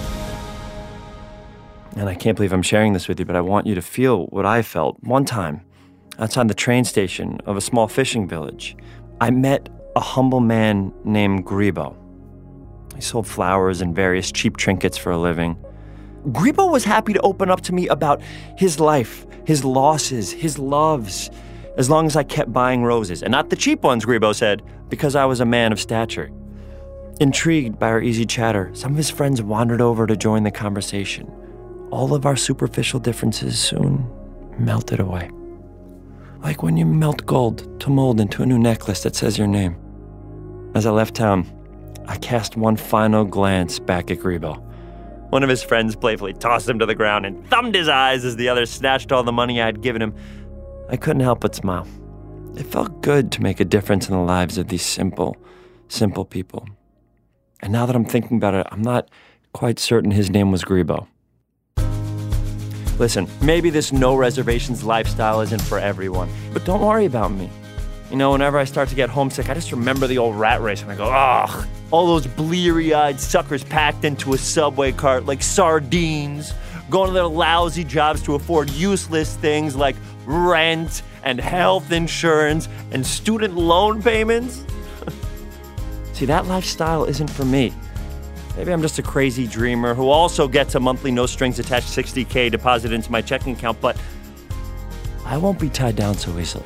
And I can't believe I'm sharing this with you, but I want you to feel what I felt. One time, outside the train station of a small fishing village, I met a humble man named Gribo. He sold flowers and various cheap trinkets for a living. Gribo was happy to open up to me about his life, his losses, his loves, as long as I kept buying roses. And not the cheap ones, Gribo said, because I was a man of stature. Intrigued by our easy chatter, some of his friends wandered over to join the conversation. All of our superficial differences soon melted away. Like when you melt gold to mold into a new necklace that says your name. As I left town, I cast one final glance back at Gribo. One of his friends playfully tossed him to the ground and thumbed his eyes as the other snatched all the money I had given him. I couldn't help but smile. It felt good to make a difference in the lives of these simple, simple people. And now that I'm thinking about it, I'm not quite certain his name was Gribo. Listen, maybe this no reservations lifestyle isn't for everyone, but don't worry about me. You know, whenever I start to get homesick, I just remember the old rat race and I go, ugh, all those bleary-eyed suckers packed into a subway cart like sardines, going to their lousy jobs to afford useless things like rent and health insurance and student loan payments. See, that lifestyle isn't for me. Maybe I'm just a crazy dreamer who also gets a monthly no-strings-attached sixty K deposited into my checking account, but I won't be tied down so easily.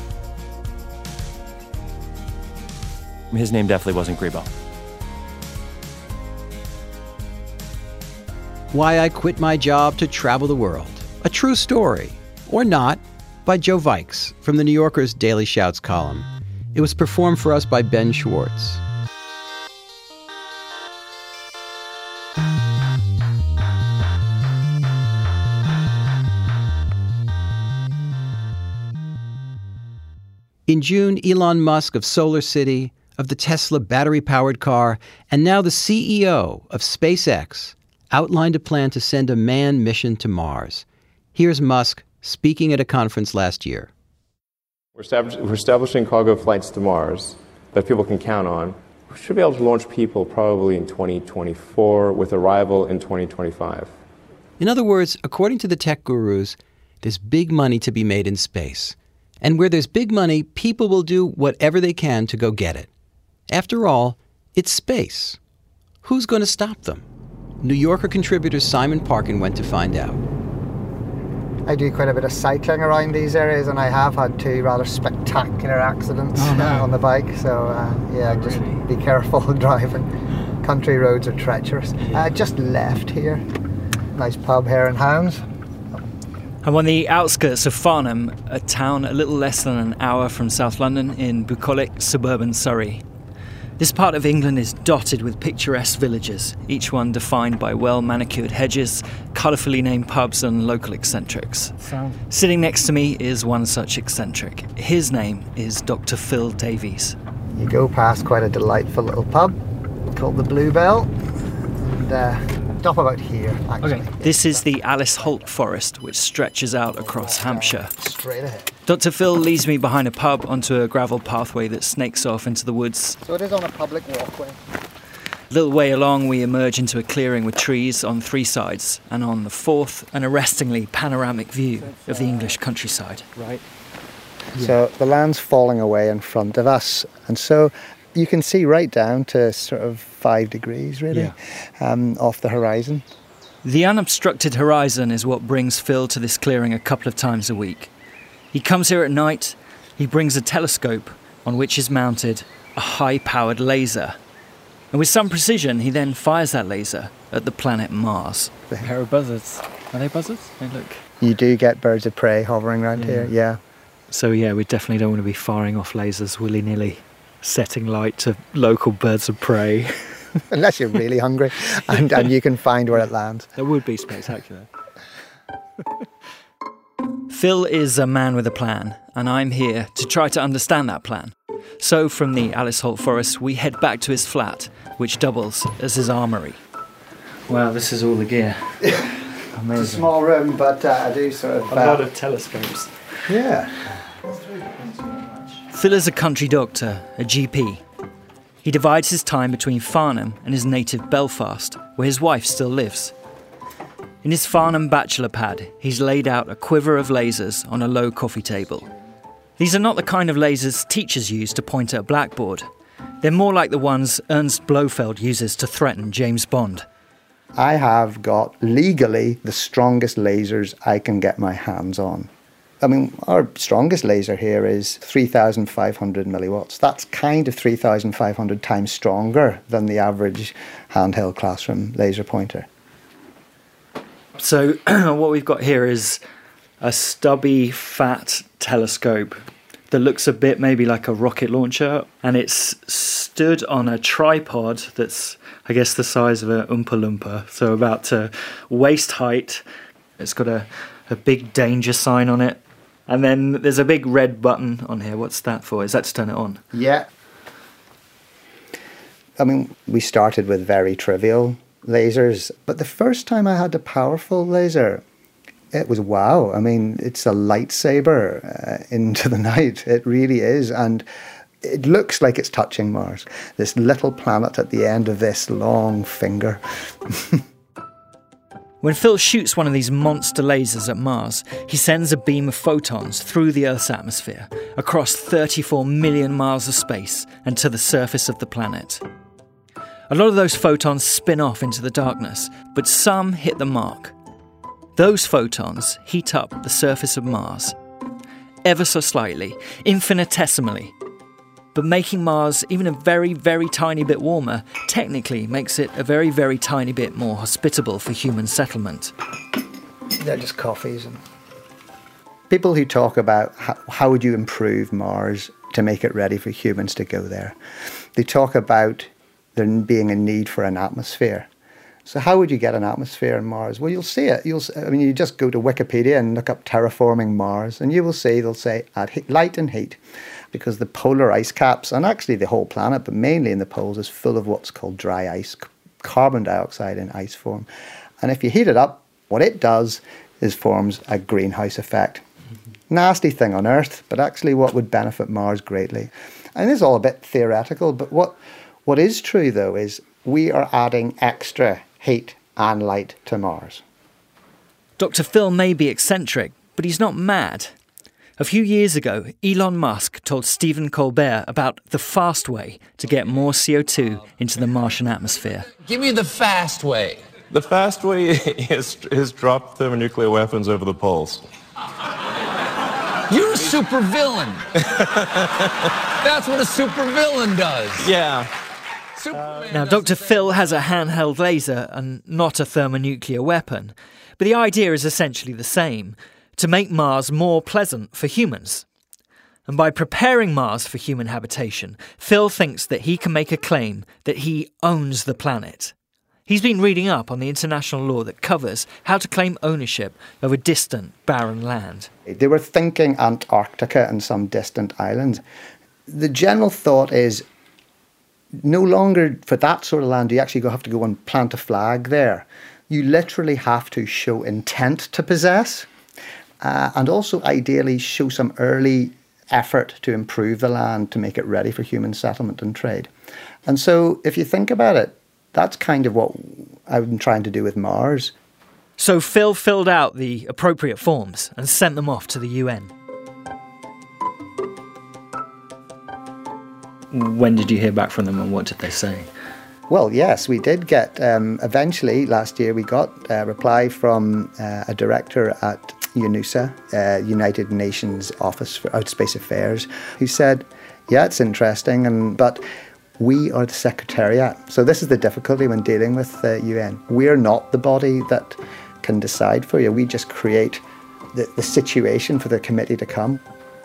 His name definitely wasn't Gribo. Why I Quit My Job to Travel the World. A true story, or not, by Joe Vikes from the New Yorker's Daily Shouts column. It was performed for us by Ben Schwartz. In June, Elon Musk of SolarCity, of the Tesla battery-powered car, and now the C E O of SpaceX, outlined a plan to send a manned mission to Mars. Here's Musk speaking at a conference last year. We're, establish- we're establishing cargo flights to Mars that people can count on. We should be able to launch people probably in twenty twenty-four with arrival in twenty twenty-five. In other words, according to the tech gurus, there's big money to be made in space. And where there's big money, people will do whatever they can to go get it. After all, it's space. Who's going to stop them? New Yorker contributor Simon Parkin went to find out. I do quite a bit of cycling around these areas, and I have had two rather spectacular accidents oh, no. uh, on the bike. So, uh, yeah, oh, just really? Be careful driving. Country roads are treacherous. I uh, just left here. Nice pub, Hare and Hounds. I'm on the outskirts of Farnham, a town a little less than an hour from South London in bucolic suburban Surrey. This part of England is dotted with picturesque villages, each one defined by well-manicured hedges, colourfully named pubs and local eccentrics. Sound. Sitting next to me is one such eccentric. His name is Doctor Phil Davies. You go past quite a delightful little pub called the Bluebell, and uh, stop about here, actually. Okay. This is the Alice Holt Forest, which stretches out across Hampshire. Straight ahead. Doctor Phil leads me behind a pub onto a gravel pathway that snakes off into the woods. So it is on a public walkway. A little way along, we emerge into a clearing with trees on three sides, and on the fourth, an arrestingly panoramic view of the English countryside. Right. Yeah. So the land's falling away in front of us. And so you can see right down to sort of five degrees, really, yeah. um, off the horizon. The unobstructed horizon is what brings Phil to this clearing a couple of times a week. He comes here at night, he brings a telescope on which is mounted a high-powered laser. And with some precision, he then fires that laser at the planet Mars. A pair of buzzards. Are they buzzards? Hey, look. You do get birds of prey hovering around yeah. here, yeah. So, yeah, we definitely don't want to be firing off lasers willy-nilly, setting light to local birds of prey. Unless you're really hungry and, and you can find where it lands. That would be spectacular. Phil is a man with a plan, and I'm here to try to understand that plan. So from the Alice Holt Forest, we head back to his flat, which doubles as his armoury. Wow, this is all the gear. Amazing. It's a small room, but uh, I do sort of... A uh, lot of telescopes. Yeah. Phil is a country doctor, a G P. He divides his time between Farnham and his native Belfast, where his wife still lives. In his Farnham bachelor pad, he's laid out a quiver of lasers on a low coffee table. These are not the kind of lasers teachers use to point at a blackboard. They're more like the ones Ernst Blofeld uses to threaten James Bond. I have got, legally, the strongest lasers I can get my hands on. I mean, our strongest laser here is three thousand five hundred milliwatts. That's kind of three thousand five hundred times stronger than the average handheld classroom laser pointer. So what we've got here is a stubby, fat telescope that looks a bit maybe like a rocket launcher, and it's stood on a tripod that's, I guess, the size of an Oompa Loompa, so about to waist height. It's got a, a big danger sign on it. And then there's a big red button on here. What's that for? Is that to turn it on? Yeah. I mean, we started with very trivial lasers, but the first time I had a powerful laser, it was wow. I mean, it's a lightsaber uh, into the night. It really is. And it looks like it's touching Mars, this little planet at the end of this long finger. When Phil shoots one of these monster lasers at Mars, he sends a beam of photons through the Earth's atmosphere, across thirty-four million miles of space and to the surface of the planet. A lot of those photons spin off into the darkness, but some hit the mark. Those photons heat up the surface of Mars, ever so slightly, infinitesimally. But making Mars even a very, very tiny bit warmer technically makes it a very, very tiny bit more hospitable for human settlement. They're just coffees. And people who talk about how, how would you improve Mars to make it ready for humans to go there, they talk about there being a need for an atmosphere. So how would you get an atmosphere on Mars? Well, you'll see it. You'll. I mean, you just go to Wikipedia and look up terraforming Mars, and you will see they'll say add heat, light and heat, because the polar ice caps, and actually the whole planet, but mainly in the poles, is full of what's called dry ice, carbon dioxide in ice form. And if you heat it up, what it does is forms a greenhouse effect. Mm-hmm. Nasty thing on Earth, but actually what would benefit Mars greatly. And this is all a bit theoretical, but what what is true, though, is we are adding extra heat and light to Mars. Doctor Phil may be eccentric, but he's not mad. A few years ago, Elon Musk told Stephen Colbert about the fast way to get more C O two into the Martian atmosphere. Give me the fast way. The fast way is, is drop thermonuclear weapons over the poles. You're a supervillain. That's what a supervillain does. Yeah. Superman Now, Doctor Phil has a handheld laser and not a thermonuclear weapon, but the idea is essentially the same: to make Mars more pleasant for humans. And by preparing Mars for human habitation, Phil thinks that he can make a claim that he owns the planet. He's been reading up on the international law that covers how to claim ownership of a distant, barren land. They were thinking Antarctica and some distant islands. The general thought is no longer for that sort of land do you actually have to go and plant a flag there. You literally have to show intent to possess. Uh, and also ideally show some early effort to improve the land to make it ready for human settlement and trade. And so if you think about it, that's kind of what I've been trying to do with Mars. So Phil filled out the appropriate forms and sent them off to the U N. when did you hear back from them and what did they say? Well, yes, we did get, um, eventually last year we got a reply from uh, a director at UNOOSA, uh, United Nations Office for Outspace Affairs, who said, yeah, it's interesting, and but we are the Secretariat. So this is the difficulty when dealing with the U N. We're not the body that can decide for you. We just create the, the situation for the committee to come.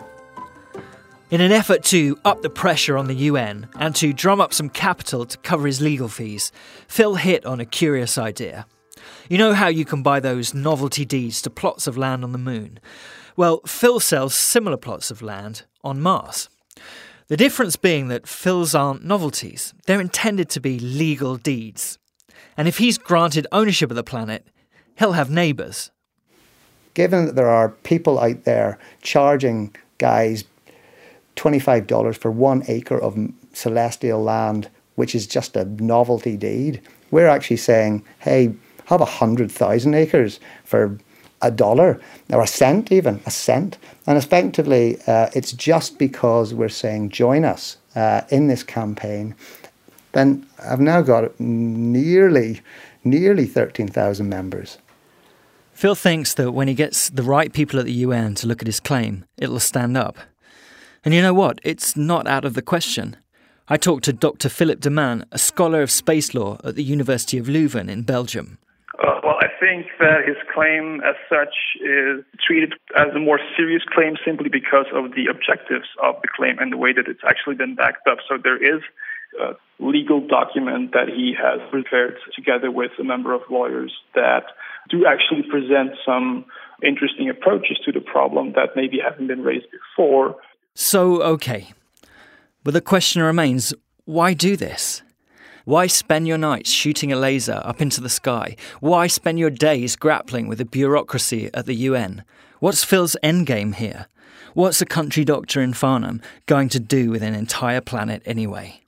In an effort to up the pressure on the U N and to drum up some capital to cover his legal fees, Phil hit on a curious idea. You know how you can buy those novelty deeds to plots of land on the moon? Well, Phil sells similar plots of land on Mars. The difference being that Phil's aren't novelties. They're intended to be legal deeds. And if he's granted ownership of the planet, he'll have neighbours. Given that there are people out there charging guys twenty-five dollars for one acre of celestial land, which is just a novelty deed, we're actually saying, hey, have one hundred thousand acres for a dollar, or a cent even, a cent. And effectively, uh, it's just because we're saying, join us uh, in this campaign. Then I've now got nearly, nearly thirteen thousand members. Phil thinks that when he gets the right people at the U N to look at his claim, it'll stand up. And you know what? It's not out of the question. I talked to Doctor Philip de Man, a scholar of space law at the University of Leuven in Belgium. Uh, well, I think that his claim as such is treated as a more serious claim simply because of the objectives of the claim and the way that it's actually been backed up. So there is a legal document that he has prepared together with a number of lawyers that do actually present some interesting approaches to the problem that maybe haven't been raised before. So, okay. But the question remains, why do this? Why spend your nights shooting a laser up into the sky? Why spend your days grappling with the bureaucracy at the U N? What's Phil's endgame here? What's a country doctor in Farnham going to do with an entire planet anyway?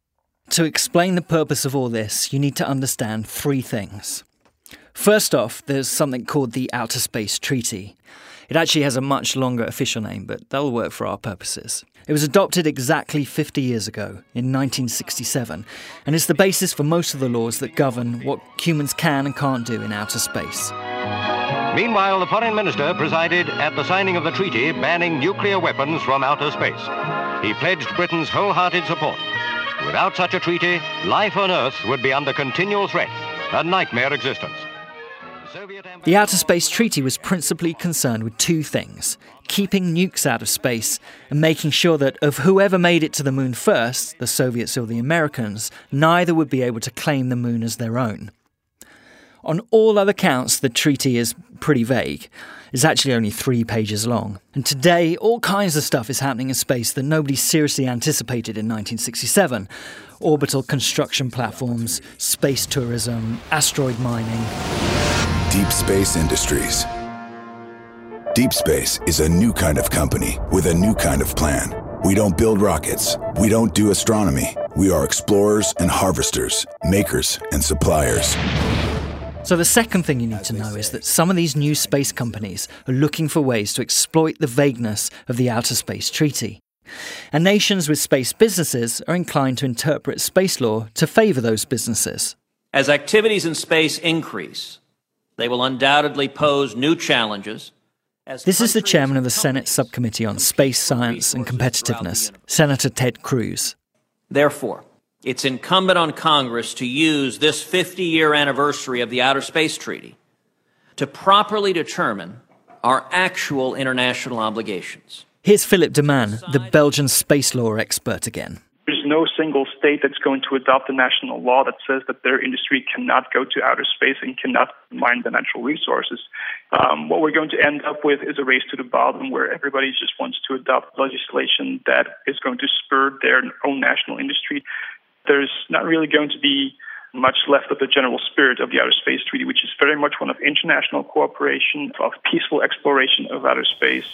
To explain the purpose of all this, you need to understand three things. First off, there's something called the Outer Space Treaty. It actually has a much longer official name, but that'll work for our purposes. It was adopted exactly fifty years ago, in nineteen sixty-seven, and is the basis for most of the laws that govern what humans can and can't do in outer space. Meanwhile, the foreign minister presided at the signing of the treaty banning nuclear weapons from outer space. He pledged Britain's wholehearted support. Without such a treaty, life on Earth would be under continual threat, a nightmare existence. The Outer Space Treaty was principally concerned with two things: keeping nukes out of space and making sure that of whoever made it to the moon first, the Soviets or the Americans, neither would be able to claim the moon as their own. On all other counts, the treaty is pretty vague. It's actually only three pages long. And today, all kinds of stuff is happening in space that nobody seriously anticipated in nineteen sixty-seven. Orbital construction platforms, space tourism, asteroid mining. Deep Space Industries. Deep Space is a new kind of company with a new kind of plan. We don't build rockets. We don't do astronomy. We are explorers and harvesters, makers and suppliers. So the second thing you need to know is that some of these new space companies are looking for ways to exploit the vagueness of the Outer Space Treaty. And nations with space businesses are inclined to interpret space law to favour those businesses. As activities in space increase, they will undoubtedly pose new challenges. This is the chairman of the Senate Subcommittee on Space, Science and Competitiveness, Senator Ted Cruz. Therefore, it's incumbent on Congress to use this fifty-year anniversary of the Outer Space Treaty to properly determine our actual international obligations. Here's Philip de Man, the Belgian space law expert again. There's no single state that's going to adopt a national law that says that their industry cannot go to outer space and cannot mine the natural resources. Um, what we're going to end up with is a race to the bottom where everybody just wants to adopt legislation that is going to spur their own national industry. There's not really going to be much left of the general spirit of the Outer Space Treaty, which is very much one of international cooperation, of peaceful exploration of outer space.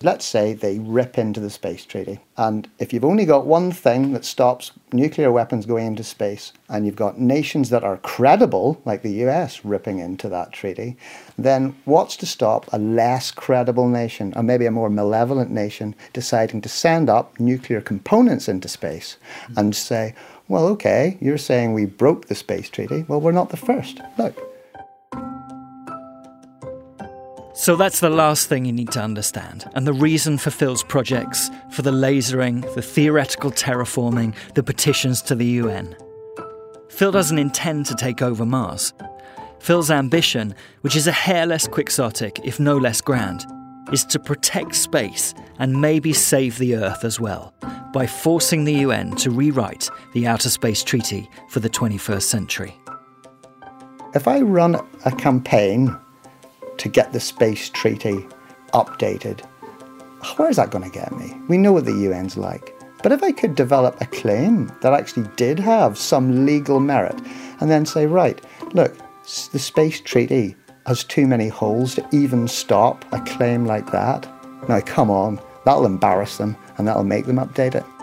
let's say they rip into the space treaty. And if you've only got one thing that stops nuclear weapons going into space, and you've got nations that are credible, like the U S ripping into that treaty, then what's to stop a less credible nation, or maybe a more malevolent nation, deciding to send up nuclear components into space and say, well, okay, you're saying we broke the space treaty. Well, we're not the first. Look. So that's the last thing you need to understand, and the reason for Phil's projects, for the lasering, the theoretical terraforming, the petitions to the U N. Phil doesn't intend to take over Mars. Phil's ambition, which is a hair less quixotic, if no less grand, is to protect space and maybe save the Earth as well, by forcing the U N to rewrite the Outer Space Treaty for the twenty-first century. If I run a campaign to get the space treaty updated, where is that going to get me? We know what the U N's like. But if I could develop a claim that actually did have some legal merit, and then say, right, look, the space treaty has too many holes to even stop a claim like that. Now, come on, that'll embarrass them, and that'll make them update it.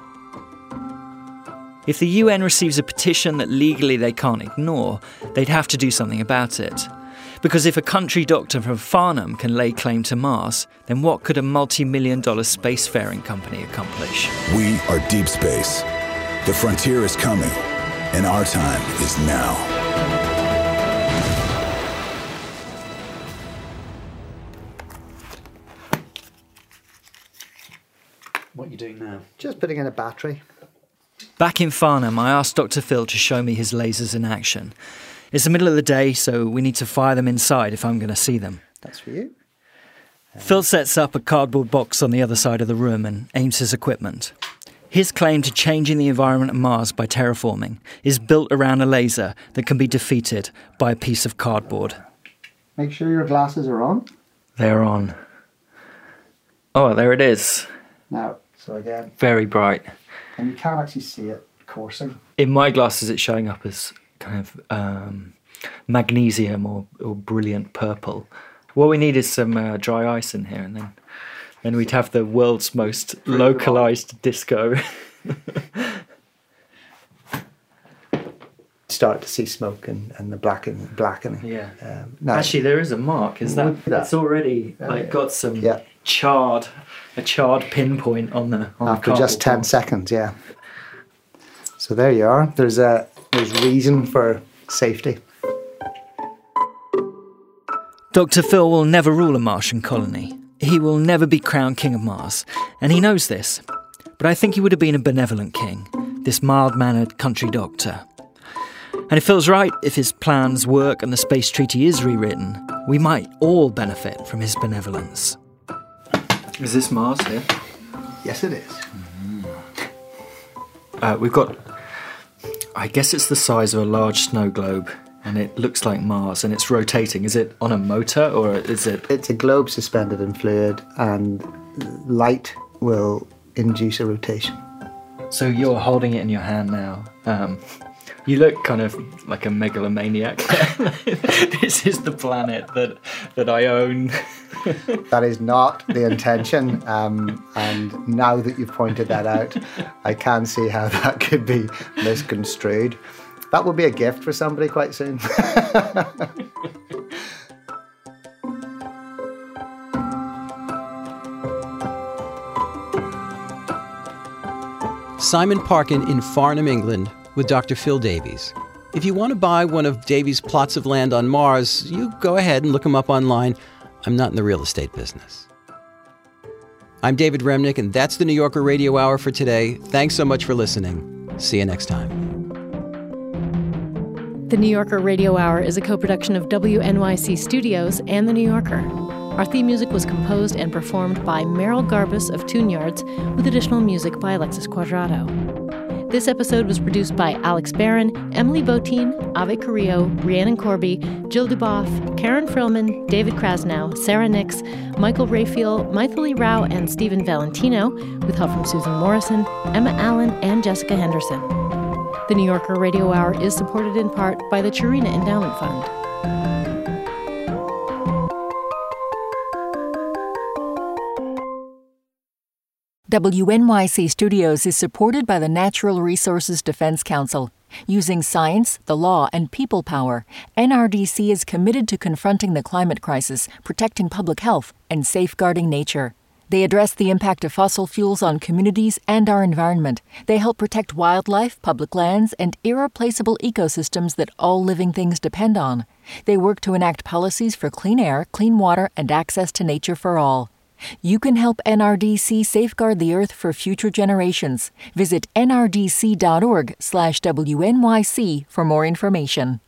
If the U N receives a petition that legally they can't ignore, they'd have to do something about it. Because if a country doctor from Farnham can lay claim to Mars, then what could a multi-million dollar spacefaring company accomplish? We are deep space. The frontier is coming, and our time is now. What are you doing now? Just putting in a battery. Back in Farnham, I asked Doctor Phil to show me his lasers in action. It's the middle of the day, so we need to fire them inside if I'm going to see them. That's for you. Uh, Phil sets up a cardboard box on the other side of the room and aims his equipment. His claim to changing the environment of Mars by terraforming is built around a laser that can be defeated by a piece of cardboard. Make sure your glasses are on. They're on. Oh, there it is. Now, so again. Very bright. And you can't actually see it coursing. In my glasses, it's showing up as kind of um, magnesium or, or brilliant purple. What we need is some uh, dry ice in here, and then then we'd have the world's most localized disco. Start to see smoke and, and the blacken, blackening. Yeah. Um, no. Actually, there is a mark. Is that? that? It's already Oh, like yeah. got some Yeah. charred, a charred pinpoint on the on After the just ten board. seconds, yeah. So there you are. There's a there's reason for safety. Doctor Phil will never rule a Martian colony. He will never be crowned King of Mars, and he knows this. But I think he would have been a benevolent king, this mild-mannered country doctor. And it feels right if his plans work and the space treaty is rewritten. We might all benefit from his benevolence. Is this Mars here? Yes, it is. Mm-hmm. Uh, we've got... I guess it's the size of a large snow globe, and it looks like Mars, and it's rotating. Is it on a motor, or is it... It's a globe suspended in fluid, and light will induce a rotation. So you're holding it in your hand now. Um, you look kind of like a megalomaniac. This is the planet that that I own. That is not the intention, um, and now that you've pointed that out, I can see how that could be misconstrued. That will be a gift for somebody quite soon. Simon Parkin in Farnham, England, with Doctor Phil Davies. If you want to buy one of Davies' plots of land on Mars, you go ahead and look him up online. I'm not in the real estate business. I'm David Remnick, and that's the New Yorker Radio Hour for today. Thanks so much for listening. See you next time. The New Yorker Radio Hour is a co-production of W N Y C Studios and The New Yorker. Our theme music was composed and performed by Meryl Garbus of Tune Yards, with additional music by Alexis Quadrado. This episode was produced by Alex Barron, Emily Botein, Ave Carrillo, Rhiannon Corby, Jill Duboff, Karen Frillman, David Krasnow, Sarah Nix, Michael Rayfield, Maithili Rao, and Stephen Valentino, with help from Susan Morrison, Emma Allen, and Jessica Henderson. The New Yorker Radio Hour is supported in part by the Churina Endowment Fund. W N Y C Studios is supported by the Natural Resources Defense Council. Using science, the law, and people power, N R D C is committed to confronting the climate crisis, protecting public health, and safeguarding nature. They address the impact of fossil fuels on communities and our environment. They help protect wildlife, public lands, and irreplaceable ecosystems that all living things depend on. They work to enact policies for clean air, clean water, and access to nature for all. You can help N R D C safeguard the Earth for future generations. Visit N R D C dot org slash W N Y C for more information.